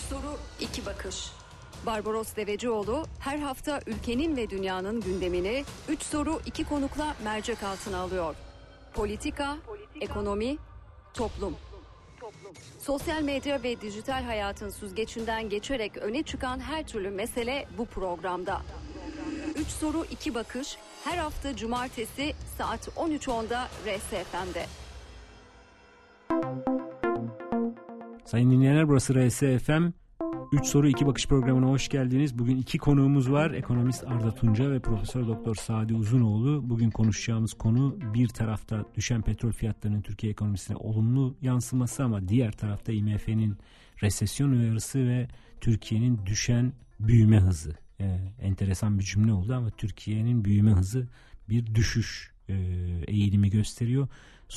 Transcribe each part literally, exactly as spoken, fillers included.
soru, iki bakış. Barbaros Devecioğlu her hafta ülkenin ve dünyanın gündemini üç soru iki konukla mercek altına alıyor. Politika, Politika ekonomi, toplum. toplum. Sosyal medya ve dijital hayatın süzgecinden geçerek öne çıkan her türlü mesele bu programda. üç soru iki bakış her hafta cumartesi saat on üç onda R S F M'de. Sayın dinleyenler, burası R S F M. üç soru iki bakış programına hoş geldiniz. Bugün iki konuğumuz var. Ekonomist Arda Tunca ve Profesör Doktor Sadi Uzunoğlu. Bugün konuşacağımız konu bir tarafta düşen petrol fiyatlarının Türkiye ekonomisine olumlu yansıması ama diğer tarafta I M F'nin resesyon uyarısı ve Türkiye'nin düşen büyüme hızı. Ee, enteresan bir cümle oldu ama Türkiye'nin büyüme hızı bir düşüş e, eğilimi gösteriyor.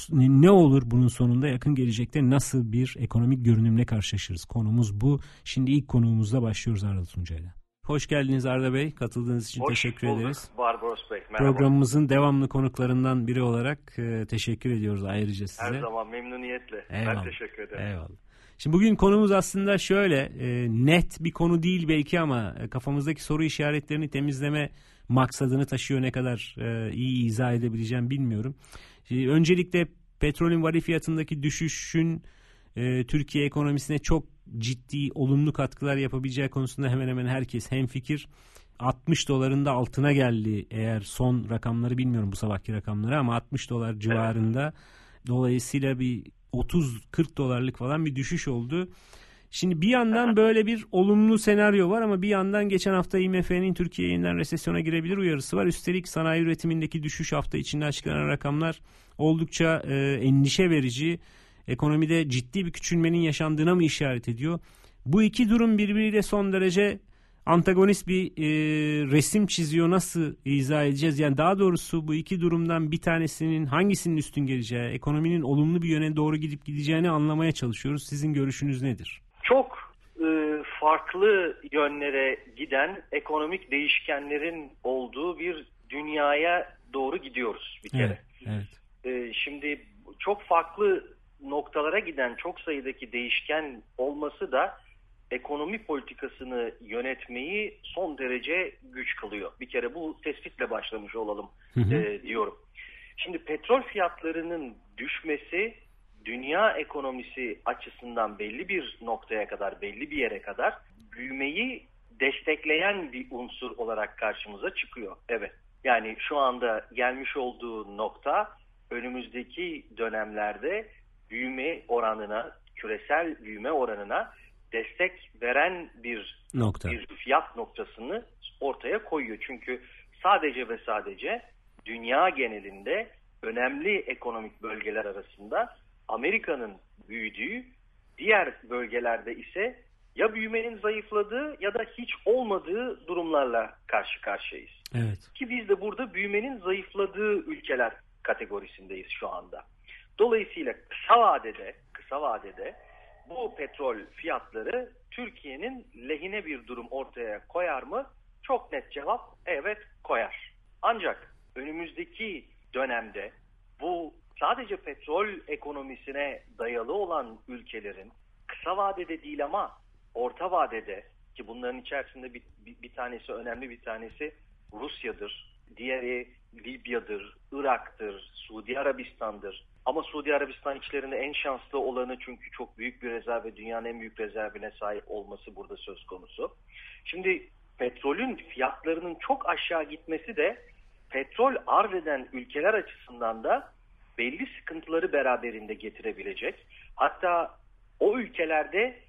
Ne olur bunun sonunda, yakın gelecekte nasıl bir ekonomik görünümle karşılaşırız? Konumuz bu. Şimdi ilk konuğumuzla başlıyoruz Arda Tuncay'la. Hoş geldiniz Arda Bey. Katıldığınız için Hoş teşekkür bulduk. ederiz. Barbaros Bey, merhaba. Programımızın devamlı konuklarından biri olarak e, teşekkür ediyoruz ayrıca size. Her zaman memnuniyetle. Eyvallah. Ben teşekkür ederim. Eyvallah. Şimdi bugün konumuz aslında şöyle, e, net bir konu değil belki ama kafamızdaki soru işaretlerini temizleme maksadını taşıyor. Ne kadar e, iyi izah edebileceğim bilmiyorum. Şimdi öncelikle petrolün varil fiyatındaki düşüşün e, Türkiye ekonomisine çok ciddi olumlu katkılar yapabileceği konusunda hemen hemen herkes hemfikir. altmış doların da altına geldi, eğer son rakamları bilmiyorum bu sabahki rakamları, ama altmış dolar civarında. Evet. Dolayısıyla bir otuz kırk dolarlık falan bir düşüş oldu. Şimdi bir yandan böyle bir olumlu senaryo var ama bir yandan geçen hafta I M F'nin Türkiye yeniden resesyona girebilir uyarısı var. Üstelik sanayi üretimindeki düşüş hafta içinde açıklanan rakamlar oldukça e, endişe verici. Ekonomide ciddi bir küçülmenin yaşandığına mı işaret ediyor? Bu iki durum birbiriyle son derece antagonist bir e, resim çiziyor. Nasıl izah edeceğiz? Yani daha doğrusu bu iki durumdan bir tanesinin hangisinin üstün geleceği, ekonominin olumlu bir yöne doğru gidip gideceğini anlamaya çalışıyoruz. Sizin görüşünüz nedir? Çok e, farklı yönlere giden ekonomik değişkenlerin olduğu bir dünyaya doğru gidiyoruz bir kere. Evet, evet. E, şimdi çok farklı noktalara giden çok sayıdaki değişken olması da ekonomi politikasını yönetmeyi son derece güç kılıyor. Bir kere bu tespitle başlamış olalım hı hı. E, diyorum. Şimdi petrol fiyatlarının düşmesi dünya ekonomisi açısından belli bir noktaya kadar, belli bir yere kadar büyümeyi destekleyen bir unsur olarak karşımıza çıkıyor. Evet. Yani şu anda gelmiş olduğu nokta önümüzdeki dönemlerde büyüme oranına, küresel büyüme oranına destek veren bir, Nokta. bir fiyat noktasını ortaya koyuyor. Çünkü sadece ve sadece dünya genelinde önemli ekonomik bölgeler arasında Amerika'nın büyüdüğü, diğer bölgelerde ise ya büyümenin zayıfladığı ya da hiç olmadığı durumlarla karşı karşıyayız. Evet. Ki biz de burada büyümenin zayıfladığı ülkeler kategorisindeyiz şu anda. Dolayısıyla kısa vadede, kısa vadede bu petrol fiyatları Türkiye'nin lehine bir durum ortaya koyar mı? Çok net cevap evet koyar. Ancak önümüzdeki dönemde bu sadece petrol ekonomisine dayalı olan ülkelerin kısa vadede değil ama orta vadede, ki bunların içerisinde bir, bir, bir tanesi önemli, bir tanesi Rusya'dır, diğeri Libya'dır, Irak'tır, Suudi Arabistan'dır. Ama Suudi Arabistan içlerinde en şanslı olanı, çünkü çok büyük bir rezerv ve dünyanın en büyük rezervine sahip olması burada söz konusu. Şimdi petrolün fiyatlarının çok aşağı gitmesi de petrol arz eden ülkeler açısından da belli sıkıntıları beraberinde getirebilecek. Hatta o ülkelerde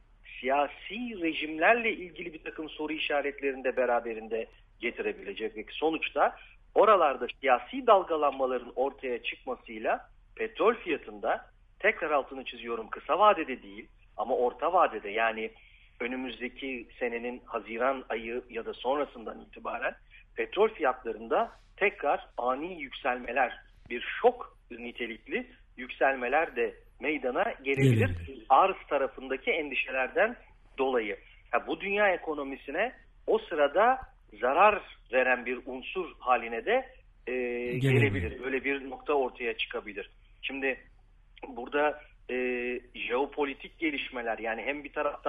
siyasi rejimlerle ilgili bir takım soru işaretlerini de beraberinde getirebilecek. Ve sonuçta oralarda siyasi dalgalanmaların ortaya çıkmasıyla petrol fiyatında, tekrar altını çiziyorum, kısa vadede değil ama orta vadede, yani önümüzdeki senenin Haziran ayı ya da sonrasından itibaren petrol fiyatlarında tekrar ani yükselmeler, bir şok nitelikli yükselmeler de meydana gelebilir. Gelebilir. Arz tarafındaki endişelerden dolayı. Ya bu dünya ekonomisine o sırada zarar veren bir unsur haline de e, gelebilir. Öyle bir nokta ortaya çıkabilir. Şimdi burada e, jeopolitik gelişmeler, yani hem bir taraftan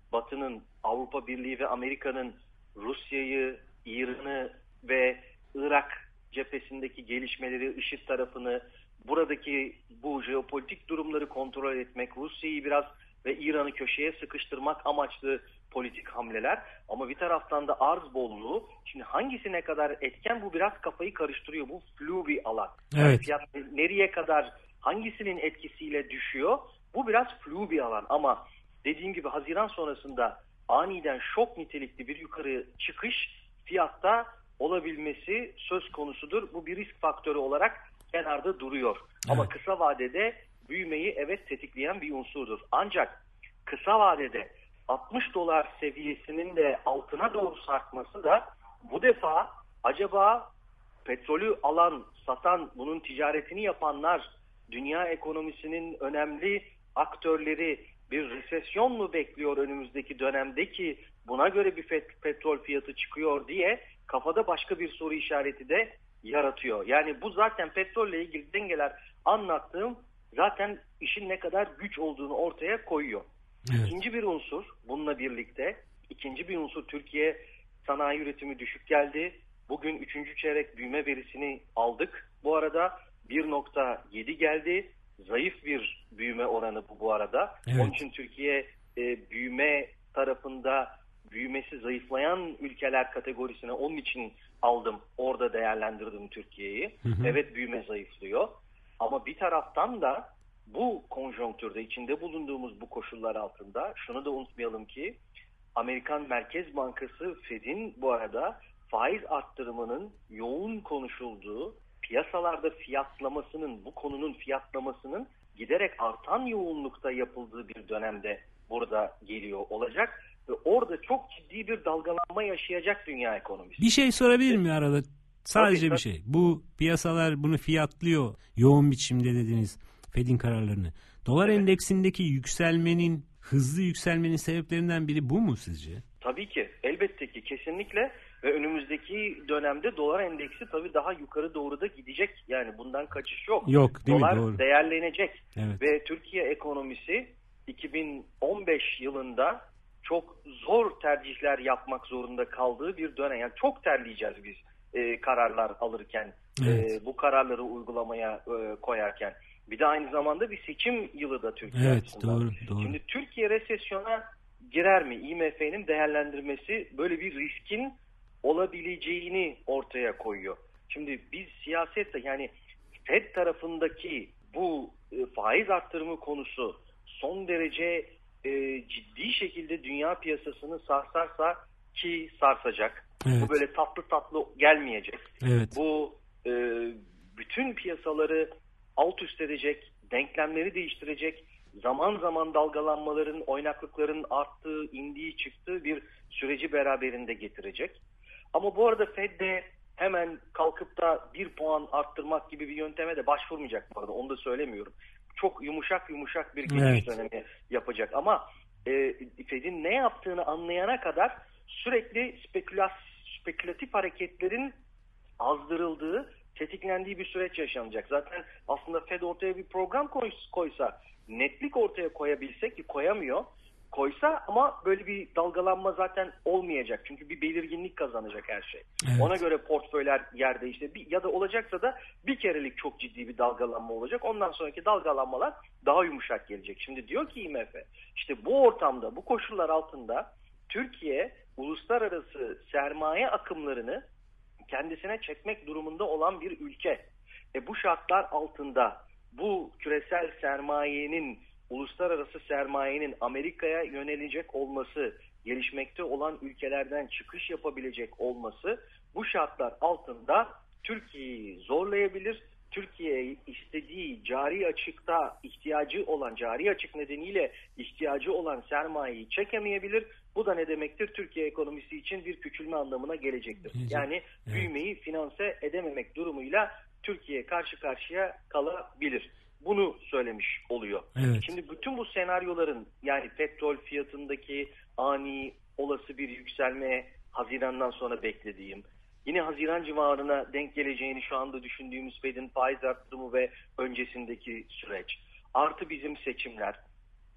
Batı'nın, Avrupa Birliği ve Amerika'nın Rusya'yı, İran'ı ve Irak cephesindeki gelişmeleri, IŞİD tarafını, buradaki bu jeopolitik durumları kontrol etmek, Rusya'yı biraz ve İran'ı köşeye sıkıştırmak amaçlı politik hamleler. Ama bir taraftan da arz bolluğu. Şimdi hangisi ne kadar etken, bu biraz kafayı karıştırıyor. Bu flu bir alan. Evet. Yani fiyat nereye kadar, hangisinin etkisiyle düşüyor? Bu biraz flu bir alan. Ama dediğim gibi Haziran sonrasında aniden şok nitelikli bir yukarı çıkış fiyatta olabilmesi söz konusudur. Bu bir risk faktörü olarak kenarda duruyor. Evet. Ama kısa vadede büyümeyi evet tetikleyen bir unsurdur. Ancak kısa vadede altmış dolar seviyesinin de altına doğru sarkması da bu defa acaba petrolü alan, satan, bunun ticaretini yapanlar, dünya ekonomisinin önemli aktörleri bir resesyon mu bekliyor önümüzdeki dönemde ki buna göre bir petrol fiyatı çıkıyor diye kafada başka bir soru işareti de yaratıyor. Yani bu zaten petrolle ilgili dengeler anlattığım zaten işin ne kadar güç olduğunu ortaya koyuyor. Evet. İkinci bir unsur bununla birlikte, ikinci bir unsur Türkiye sanayi üretimi düşük geldi. Bugün üçüncü çeyrek büyüme verisini aldık. Bu arada bir nokta yedi geldi. Zayıf bir büyüme oranı bu bu arada. Evet. Onun için Türkiye e, büyüme tarafında büyümesi zayıflayan ülkeler kategorisine onun için aldım. Orada değerlendirdim Türkiye'yi. Hı hı. Evet, büyüme zayıflıyor. Ama bir taraftan da bu konjonktürde, içinde bulunduğumuz bu koşullar altında şunu da unutmayalım ki Amerikan Merkez Bankası Fed'in bu arada faiz arttırımının yoğun konuşulduğu, piyasalarda fiyatlamasının, bu konunun fiyatlamasının giderek artan yoğunlukta yapıldığı bir dönemde burada geliyor olacak ve orada çok ciddi bir dalgalanma yaşayacak dünya ekonomisi. Bir şey sorabilir miyim arada? Sadece tabii, bir tabii. şey. Bu piyasalar bunu fiyatlıyor yoğun biçimde dediniz Fed'in kararlarını. Dolar evet. endeksindeki yükselmenin, hızlı yükselmenin sebeplerinden biri bu mu sizce? Tabii ki. Elbette ki. Kesinlikle. Ve önümüzdeki dönemde dolar endeksi tabii daha yukarı doğru da gidecek. Yani bundan kaçış yok. Yok değil dolar mi? Doğru. değerlenecek. Evet. Ve Türkiye ekonomisi iki bin on beş yılında çok zor tercihler yapmak zorunda kaldığı bir dönem. Yani çok terleyeceğiz biz e, kararlar alırken, evet. e, bu kararları uygulamaya e, koyarken. Bir de aynı zamanda bir seçim yılı da Türkiye evet, açısından. Doğru, doğru. Şimdi Türkiye resesyona girer mi? I M F'nin değerlendirmesi böyle bir riskin olabileceğini ortaya koyuyor. Şimdi biz siyasette, yani Fed tarafındaki bu e, faiz arttırımı konusu son derece e, ciddi şekilde dünya piyasasını sarsarsa, ki sarsacak. Evet. Bu böyle tatlı tatlı gelmeyecek. Evet. Bu e, bütün piyasaları alt üst edecek, denklemleri değiştirecek, zaman zaman dalgalanmaların, oynaklıkların arttığı, indiği, çıktığı bir süreci beraberinde getirecek. Ama bu arada Fed de hemen kalkıp da bir puan arttırmak gibi bir yönteme de başvurmayacak bu arada. Onu da söylemiyorum. Çok yumuşak yumuşak bir geçiş evet. dönemi yapacak. Ama e, Fed'in ne yaptığını anlayana kadar sürekli spekülas, spekülatif hareketlerin azdırıldığı, tetiklendiği bir süreç yaşanacak. Zaten aslında Fed ortaya bir program koy, koysa, netlik ortaya koyabilsek ki koyamıyor, koysa ama böyle bir dalgalanma zaten olmayacak. Çünkü bir belirginlik kazanacak her şey. Evet. Ona göre portföyler yer değişti. Bir, ya da olacaksa da bir kerelik çok ciddi bir dalgalanma olacak. Ondan sonraki dalgalanmalar daha yumuşak gelecek. Şimdi diyor ki I M F, işte bu ortamda, bu koşullar altında Türkiye uluslararası sermaye akımlarını kendisine çekmek durumunda olan bir ülke. E bu şartlar altında bu küresel sermayenin, uluslararası sermayenin Amerika'ya yönelecek olması, gelişmekte olan ülkelerden çıkış yapabilecek olması bu şartlar altında Türkiye'yi zorlayabilir. Türkiye istediği cari açıkta ihtiyacı olan, cari açık nedeniyle ihtiyacı olan sermayeyi çekemeyebilir. Bu da ne demektir? Türkiye ekonomisi için bir küçülme anlamına gelecektir. Yani evet. büyümeyi finanse edememek durumuyla Türkiye karşı karşıya kalabilir. Bunu söylemiş oluyor. Evet. Şimdi bütün bu senaryoların, yani petrol fiyatındaki ani olası bir yükselme, Haziran'dan sonra beklediğim, yine Haziran civarına denk geleceğini şu anda düşündüğümüz Fed'in faiz arttırımı ve öncesindeki süreç, artı bizim seçimler,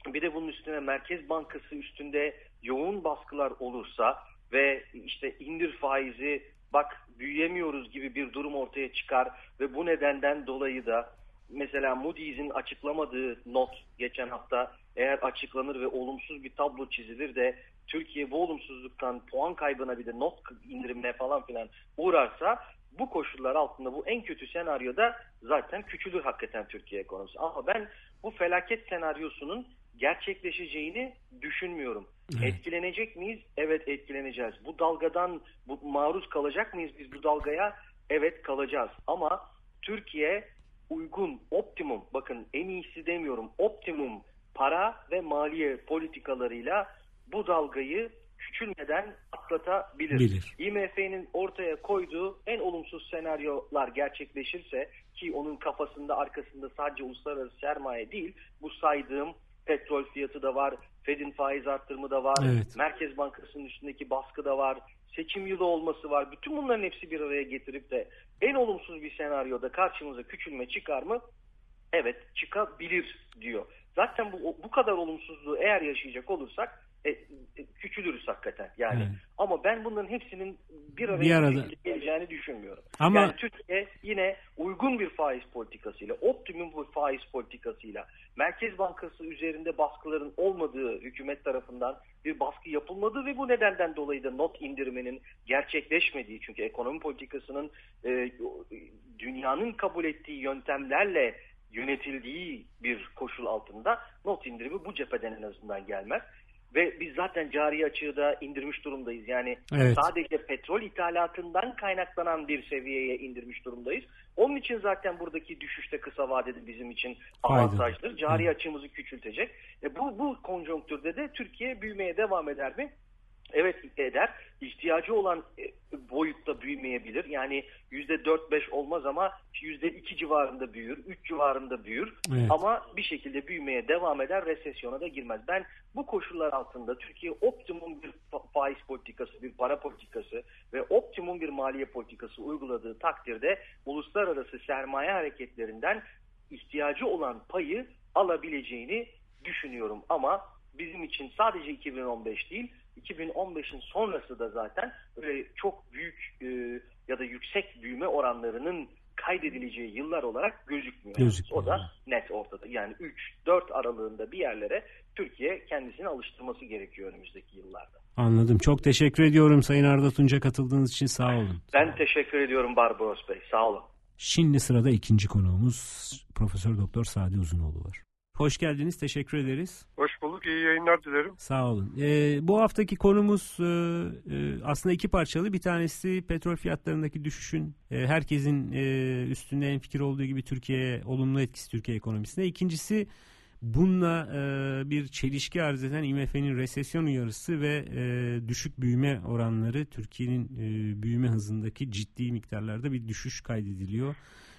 bir de bunun üstüne Merkez Bankası üstünde yoğun baskılar olursa ve işte indir faizi, bak büyüyemiyoruz gibi bir durum ortaya çıkar ve bu nedenden dolayı da mesela Moody's'in açıklamadığı not geçen hafta eğer açıklanır ve olumsuz bir tablo çizilir de Türkiye bu olumsuzluktan puan kaybına bir de not indirimine falan filan uğrarsa, bu koşullar altında bu en kötü senaryoda zaten küçülür hakikaten Türkiye ekonomisi. Ama ben bu felaket senaryosunun gerçekleşeceğini düşünmüyorum. Evet. Etkilenecek miyiz? Evet, etkileneceğiz. Bu dalgadan bu, maruz kalacak mıyız biz bu dalgaya? Evet, kalacağız. Ama Türkiye uygun, optimum, bakın en iyisi demiyorum, optimum para ve maliye politikalarıyla bu dalgayı küçülmeden atlatabilir. Bilir. I M F'nin ortaya koyduğu en olumsuz senaryolar gerçekleşirse, ki onun kafasında arkasında sadece uluslararası sermaye değil, bu saydığım petrol fiyatı da var, Fed'in faiz arttırımı da var, evet. Merkez Bankası'nın üstündeki baskı da var, seçim yılı olması var. Bütün bunların hepsi bir araya getirip de en olumsuz bir senaryoda karşımıza küçülme çıkar mı? Evet, çıkabilir diyor. Zaten bu bu kadar olumsuzluğu eğer yaşayacak olursak e, e, küçülürüz hakikaten yani. Evet. Ama ben bunların hepsinin bir araya bir arada geleceğini düşünmüyorum. Ama yani Türkiye yine uygun bir faiz politikasıyla, optimum bir faiz politikasıyla, Merkez Bankası üzerinde baskıların olmadığı, hükümet tarafından bir baskı yapılmadığı ve bu nedenden dolayı da not indiriminin gerçekleşmediği, çünkü ekonomi politikasının e, dünyanın kabul ettiği yöntemlerle yönetildiği bir koşul altında not indirimi bu cepheden en azından gelmez. Ve biz zaten cari açığı da indirmiş durumdayız. Yani evet. Sadece petrol ithalatından kaynaklanan bir seviyeye indirmiş durumdayız. Onun için zaten buradaki düşüşte kısa vadede bizim için avantajdır. Cari evet. açığımızı küçültecek. E bu, bu konjonktürde de Türkiye büyümeye devam eder mi? Evet, eder. İhtiyacı olan boyutta büyümeyebilir. Yani yüzde dört beş olmaz ama yüzde iki civarında büyür, üç civarında büyür. Evet. Ama bir şekilde büyümeye devam eder, resesyona da girmez. Ben bu koşullar altında Türkiye optimum bir faiz politikası, bir para politikası ve optimum bir maliye politikası uyguladığı takdirde uluslararası sermaye hareketlerinden ihtiyacı olan payı alabileceğini düşünüyorum. Ama bizim için sadece iki bin on beş değil, iki bin on beşin sonrası da zaten öyle çok büyük e, ya da yüksek büyüme oranlarının kaydedileceği yıllar olarak gözükmüyor. gözükmüyor. O da net ortada. Yani üç dört aralığında bir yerlere Türkiye kendisini alıştırması gerekiyor önümüzdeki yıllarda. Anladım. Çok teşekkür ediyorum Sayın Arda Tunç'a katıldığınız için, sağ olun. Ben sağ olun. teşekkür ediyorum Barbaros Bey. Sağ olun. Şimdi sırada ikinci konuğumuz Profesör Doktor Sadi Uzunoğlu var. Hoş geldiniz. Teşekkür ederiz. Hoş bulduk. İyi yayınlar dilerim. Sağ olun. Ee, bu haftaki konumuz e, e, aslında iki parçalı. Bir tanesi petrol fiyatlarındaki düşüşün e, herkesin e, üstünde hemfikir olduğu gibi Türkiye'ye olumlu etkisi, Türkiye ekonomisine. İkincisi bununla e, bir çelişki arz eden I M F'nin resesyon uyarısı ve e, düşük büyüme oranları. Türkiye'nin e, büyüme hızındaki ciddi miktarlarda bir düşüş kaydediliyor.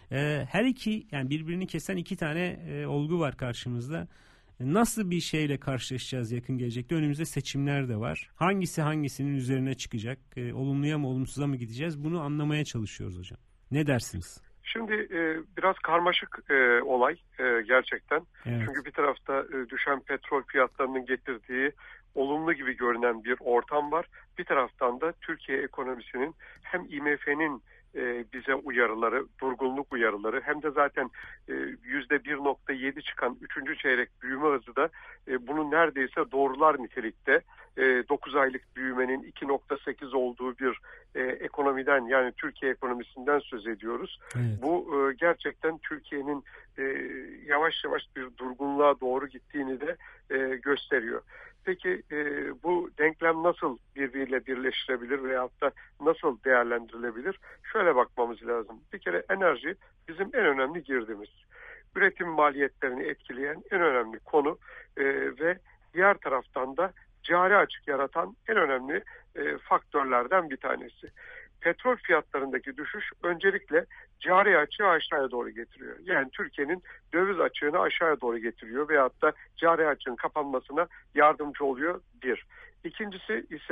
Her iki, yani birbirini kesen iki tane e, olgu var karşımızda. Nasıl bir şeyle karşılaşacağız yakın gelecekte? Önümüzde seçimler de var. Hangisi hangisinin üzerine çıkacak? E, olumluya mı olumsuza mı gideceğiz? Bunu anlamaya çalışıyoruz hocam. Ne dersiniz? Şimdi e, biraz karmaşık e, olay e, gerçekten. Evet. Çünkü bir tarafta e, düşen petrol fiyatlarının getirdiği olumlu gibi görünen bir ortam var. Bir taraftan da Türkiye ekonomisinin hem I M F'nin e, bize uyarıları, durgunluk uyarıları hem de zaten e, yüzde bir nokta yedi çıkan üçüncü çeyrek büyüme hızı da e, bunu neredeyse doğrular nitelikte. E, dokuz aylık büyümenin iki nokta sekiz olduğu bir e, ekonomiden, yani Türkiye ekonomisinden söz ediyoruz. Evet. Bu e, gerçekten Türkiye'nin e, yavaş yavaş bir durgunluğa doğru gittiğini de e, gösteriyor. Peki e, bu denklem nasıl birbiriyle birleştirebilir veyahut da nasıl değerlendirilebilir? Şöyle bakmamız lazım. Bir kere enerji bizim en önemli girdimiz. Üretim maliyetlerini etkileyen en önemli konu e, ve diğer taraftan da cari açık yaratan en önemli e, faktörlerden bir tanesi. Petrol fiyatlarındaki düşüş öncelikle cari açığı aşağıya doğru getiriyor. Yani Türkiye'nin döviz açığını aşağıya doğru getiriyor veyahut da cari açığın kapanmasına yardımcı oluyor bir. İkincisi ise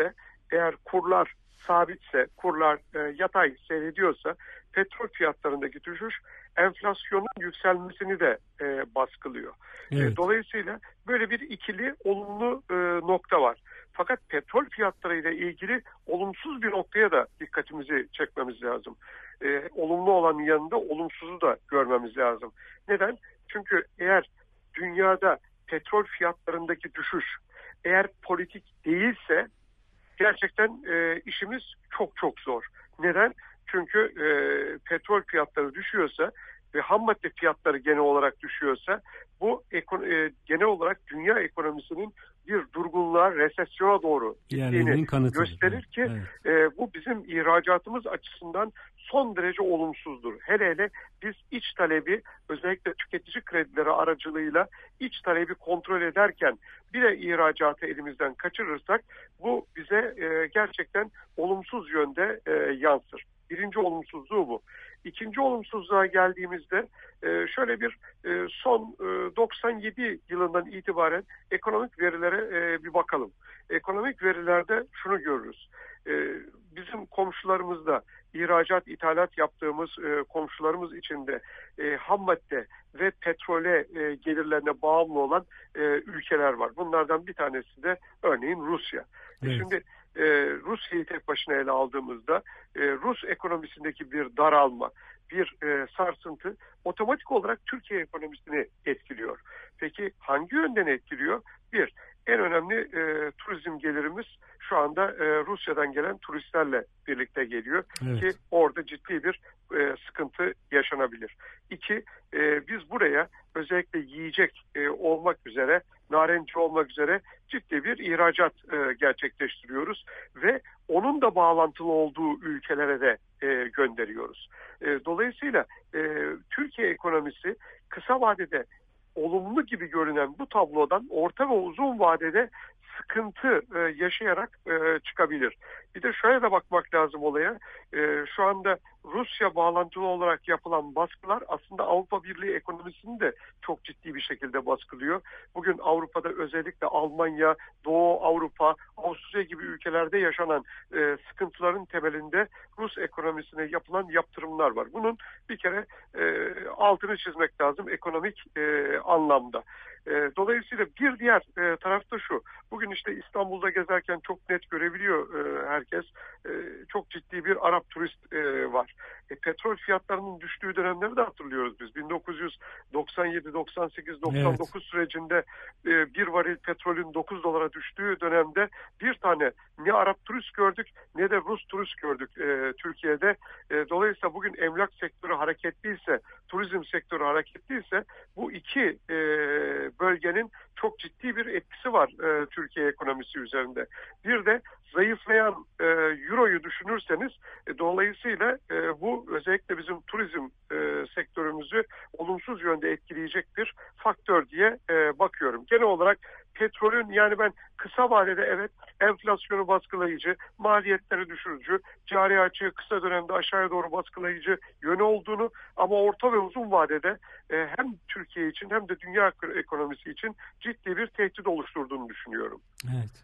eğer kurlar sabitse, kurlar e, yatay seyrediyorsa petrol fiyatlarındaki düşüş enflasyonun yükselmesini de e, baskılıyor. Evet. E, dolayısıyla böyle bir ikili olumlu e, nokta var. Fakat petrol fiyatlarıyla ilgili olumsuz bir noktaya da dikkatimizi çekmemiz lazım. E, olumlu olanın yanında olumsuzu da görmemiz lazım. Neden? Çünkü eğer dünyada petrol fiyatlarındaki düşüş eğer politik değilse gerçekten e, işimiz çok çok zor. Neden? Çünkü e, petrol fiyatları düşüyorsa ve ham madde fiyatları genel olarak düşüyorsa bu ekon- e, genel olarak dünya ekonomisinin bir durgunluğa, resesyona doğru gittiğini gösterir ki evet. e, bu bizim ihracatımız açısından son derece olumsuzdur. Hele hele biz iç talebi özellikle tüketici kredileri aracılığıyla iç talebi kontrol ederken bir de ihracatı elimizden kaçırırsak bu bize e, gerçekten olumsuz yönde e, yansır. Birinci olumsuzluğu bu. İkinci olumsuzluğa geldiğimizde e, şöyle bir e, son e, doksan yedi yılından itibaren ekonomik verilere e, bir bakalım. Ekonomik verilerde şunu görürüz. E, bizim komşularımızda ihracat, ithalat yaptığımız e, komşularımız içinde e, ham madde ve petrole e, gelirlerine bağımlı olan e, ülkeler var. Bunlardan bir tanesi de örneğin Rusya. Evet. Şimdi e, Rusya'yı tek başına ele aldığımızda e, Rus ekonomisindeki bir daralma, bir e, sarsıntı otomatik olarak Türkiye ekonomisini etkiliyor. Peki hangi yönden etkiliyor? Bir, en önemli e, turizm gelirimiz şu anda e, Rusya'dan gelen turistlerle birlikte geliyor. Evet. Ki orada ciddi bir e, sıkıntı yaşanabilir. İki, e, biz buraya özellikle yiyecek e, olmak üzere, narenci olmak üzere ciddi bir ihracat e, gerçekleştiriyoruz ve onun da bağlantılı olduğu ülkelere de e, gönderiyoruz. E, dolayısıyla e, Türkiye ekonomisi kısa vadede olumlu gibi görünen bu tablodan orta ve uzun vadede sıkıntı e, yaşayarak e, çıkabilir. Bir de şöyle de bakmak lazım olaya. E, şu anda Rusya bağlantılı olarak yapılan baskılar aslında Avrupa Birliği ekonomisini de çok ciddi bir şekilde baskılıyor. Bugün Avrupa'da özellikle Almanya, Doğu Avrupa, Avusturya gibi ülkelerde yaşanan e, sıkıntıların temelinde Rus ekonomisine yapılan yaptırımlar var. Bunun bir kere e, altını çizmek lazım ekonomik e, anlamda. E, dolayısıyla bir diğer e, tarafta şu. Bugün işte İstanbul'da gezerken çok net görebiliyor e, herkes. E, çok ciddi bir Arap turist e, var. E, petrol fiyatlarının düştüğü dönemleri de hatırlıyoruz biz. bin dokuz yüz doksan yedi, doksan sekiz, doksan dokuz evet. sürecinde e, bir varil petrolün dokuz dolara düştüğü dönemde bir tane ne Arap turist gördük ne de Rus turist gördük e, Türkiye'de. E, dolayısıyla bugün emlak sektörü hareketliyse, turizm sektörü hareketliyse bu iki e, bölgenin çok ciddi bir etkisi var e, Türkiye ekonomisi üzerinde. Bir de zayıflayan e, Euro'yu düşünürseniz e, dolayısıyla e, bu özellikle bizim turizm e, sektörümüzü olumsuz yönde etkileyecek bir faktör diye e, bakıyorum. Genel olarak petrolün yani ben kısa vadede evet enflasyonu baskılayıcı, maliyetleri düşürücü, cari açığı kısa dönemde aşağıya doğru baskılayıcı yönü olduğunu ama orta ve uzun vadede e, hem Türkiye için hem de dünya ekonomisi için ciddi bir tehdit oluşturduğunu düşünüyorum. Evet.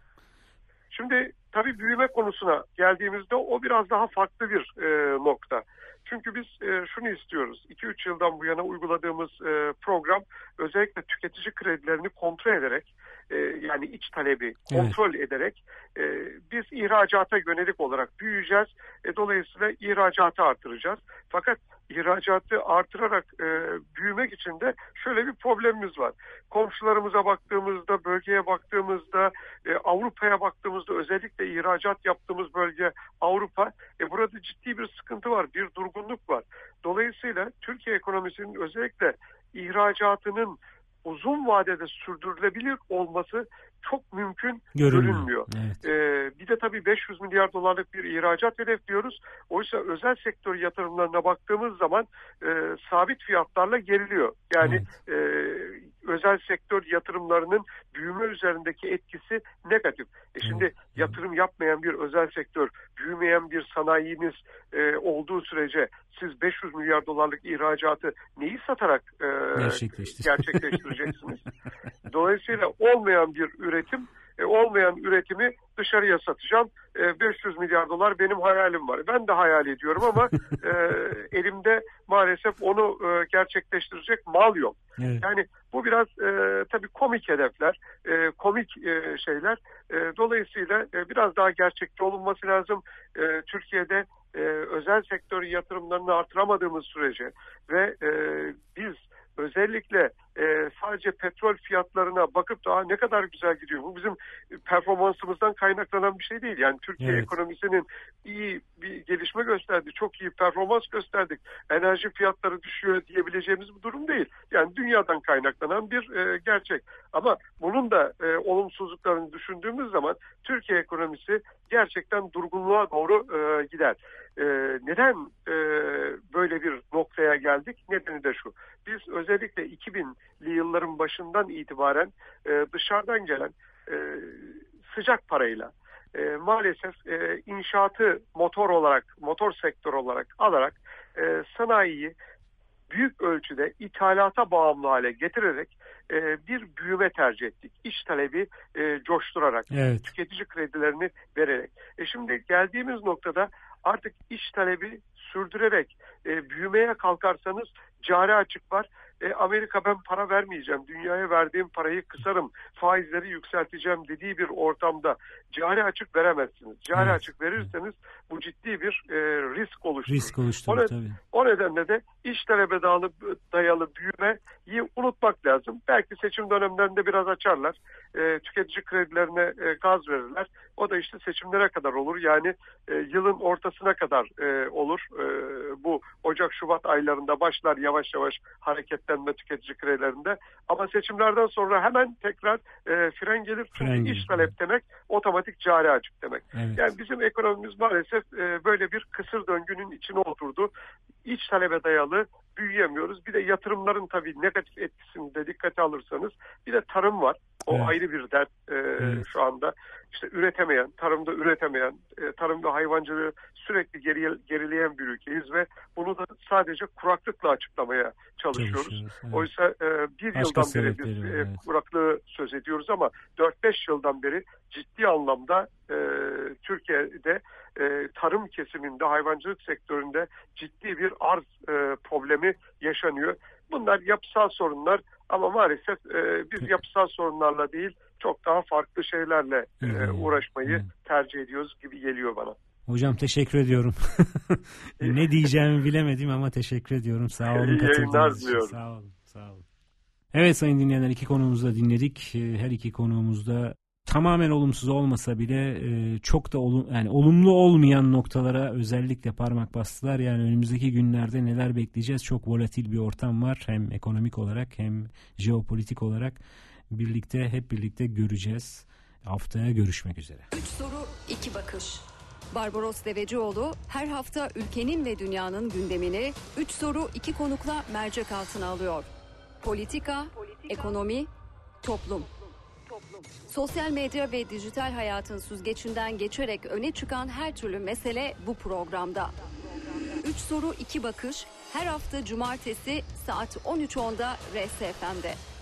Şimdi tabii büyüme konusuna geldiğimizde o biraz daha farklı bir e, nokta. Çünkü biz e, şunu istiyoruz. iki üç yıldan bu yana uyguladığımız e, program özellikle tüketici kredilerini kontrol ederek e, yani iç talebi kontrol evet. ederek e, biz ihracata yönelik olarak büyüyeceğiz. E, dolayısıyla ihracatı artıracağız. Fakat ihracatı artırarak e, büyümek için de şöyle bir problemimiz var. Komşularımıza baktığımızda, bölgeye baktığımızda, e, Avrupa'ya baktığımızda özellikle ihracat yaptığımız bölge Avrupa. E, burada ciddi bir sıkıntı var, bir durgunluk var. Dolayısıyla Türkiye ekonomisinin özellikle ihracatının uzun vadede sürdürülebilir olması çok mümkün görünmüyor. görünmüyor. Evet. Ee, bir de tabii beş yüz milyar dolarlık bir ihracat hedefliyoruz. Oysa özel sektör yatırımlarına baktığımız zaman e, sabit fiyatlarla geriliyor. Yani evet. e, özel sektör yatırımlarının büyüme üzerindeki etkisi negatif. E şimdi evet. yatırım yapmayan bir özel sektör, büyümeyen bir sanayiniz e, olduğu sürece siz beş yüz milyar dolarlık ihracatı neyi satarak e, gerçekleştireceksiniz? Dolayısıyla olmayan bir üretim e, olmayan üretimi dışarıya satacağım. E, beş yüz milyar dolar benim hayalim var. Ben de hayal ediyorum ama e, elimde maalesef onu e, gerçekleştirecek mal yok. Evet. Yani bu biraz e, tabii komik hedefler, e, komik e, şeyler. E, dolayısıyla e, biraz daha gerçekçi olunması lazım. E, Türkiye'de e, özel sektör yatırımlarını artıramadığımız sürece ve e, biz özellikle e, sadece petrol fiyatlarına bakıp da ne kadar güzel gidiyor. Bu bizim performansımızdan kaynaklanan bir şey değil. Yani Türkiye evet. ekonomisinin iyi bir gelişme gösterdi. Çok iyi performans gösterdik. Enerji fiyatları düşüyor diyebileceğimiz bir durum değil. Yani dünyadan kaynaklanan bir e, gerçek. Ama bunun da e, olumsuzluklarını düşündüğümüz zaman Türkiye ekonomisi gerçekten durgunluğa doğru e, gider. E, neden e, böyle bir noktaya geldik? Nedeni de şu. Biz özellikle iki binli yılların başından itibaren e, dışarıdan gelen e, sıcak parayla e, maalesef e, inşaatı motor olarak, motor sektör olarak alarak e, sanayiyi büyük ölçüde ithalata bağımlı hale getirerek e, bir büyüme tercih ettik. İş talebi e, coşturarak, evet. tüketici kredilerini vererek. E şimdi geldiğimiz noktada artık iş talebi sürdürerek e, büyümeye kalkarsanız cari açık var. E, Amerika ben para vermeyeceğim, dünyaya verdiğim parayı kısarım, faizleri yükselteceğim dediği bir ortamda cari açık veremezsiniz. Cari evet. açık verirseniz bu ciddi bir e, risk oluşturur. Risk oluşturur o, tabii. O nedenle de iş talebe dayalı, dayalı büyümeyi unutmak lazım. Belki seçim dönemlerinde biraz açarlar. E, tüketici kredilerine e, gaz verirler. O da işte seçimlere kadar olur. Yani e, yılın ortasına kadar e, olur. E, bu Ocak-Şubat aylarında başlar yavaş yavaş hareketlenme tüketici kredilerinde. Ama seçimlerden sonra hemen tekrar e, fren gelir. Çünkü fren iş talep demek otomatik cari açık demek. Evet. Yani bizim ekonomimiz maalesef e, böyle bir kısır döngünün içine oturdu. İç talebe dayalı büyüyemiyoruz. Bir de yatırımların tabii negatif etkisini de dikkate alırsanız bir de tarım var. O evet. ayrı bir dert e, evet. şu anda. İşte üretemeyen, tarımda üretemeyen, e, tarım ve hayvancılığı sürekli geriye, gerileyen bir ülkeyiz ve bunu da sadece kuraklıkla açıklamaya çalışıyoruz. Evet. Oysa e, bir Başka yıldan beri biz e, evet. kuraklığı söz ediyoruz ama dört beş yıldan beri ciddi anlamda e, Türkiye'de e, tarım kesiminde, hayvancılık sektöründe ciddi bir arz e, problemi yaşanıyor. Bunlar yapısal sorunlar ama maalesef e, biz yapısal sorunlarla değil çok daha farklı şeylerle e, uğraşmayı evet. tercih ediyoruz gibi geliyor bana. Hocam teşekkür ediyorum. Ne diyeceğimi bilemedim ama teşekkür ediyorum. Sağ olun katıldığınız için. Sağ olun. Sağ olun. Evet sayın dinleyenler, iki konuğumuzu da dinledik. Her iki konuğumuzda tamamen olumsuz olmasa bile çok da olum, yani olumlu olmayan noktalara özellikle parmak bastılar. Yani önümüzdeki günlerde neler bekleyeceğiz? Çok volatil bir ortam var. Hem ekonomik olarak hem jeopolitik olarak birlikte hep birlikte göreceğiz. Haftaya görüşmek üzere. Üç soru, iki bakış. Barbaros Devecioğlu her hafta ülkenin ve dünyanın gündemini üç soru iki konukla mercek altına alıyor. Politika, Politika ekonomi, toplum. toplum. Sosyal medya ve dijital hayatın süzgecinden geçerek öne çıkan her türlü mesele bu programda. Üç soru iki bakış her hafta cumartesi saat on üç onda R S F M'de.